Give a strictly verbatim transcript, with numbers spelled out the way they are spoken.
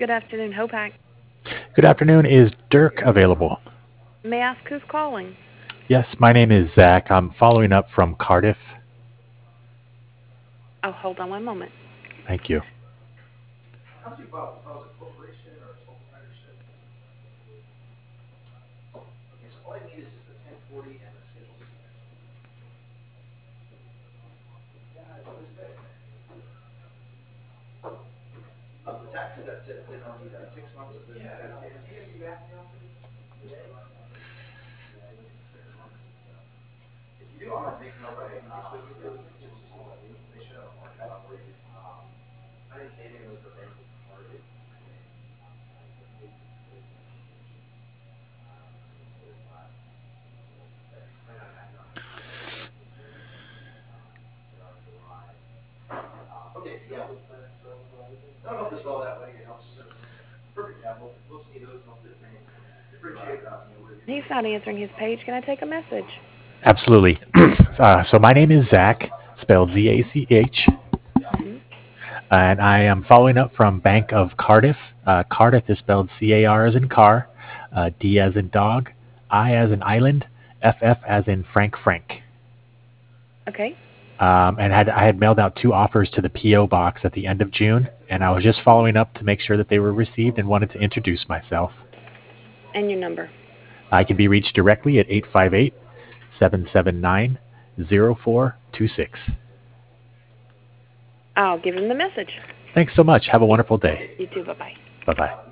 Good afternoon, Hopac. Good afternoon. Is Dirk available? May I ask who's calling? Yes, my name is Zach. I'm following up from Cardiff. Oh, hold on one moment. Thank you. He's not answering his page. Can I take a message? Absolutely. uh, so my name is Zach, spelled Z A C H, Mm-hmm. and I am following up from Bank of Cardiff. Uh, Cardiff is spelled C A R as in car, uh, D as in dog, I as in island, F F as in Frank Frank. Okay. Um, and had I had mailed out two offers to the P O box at the end of June, and I was just following up to make sure that they were received and wanted to introduce myself. And your number. I can be reached directly at eight five eight, seven seven nine, zero four two six. I'll give him the message. Thanks so much. Have a wonderful day. You too. Bye bye. Bye bye.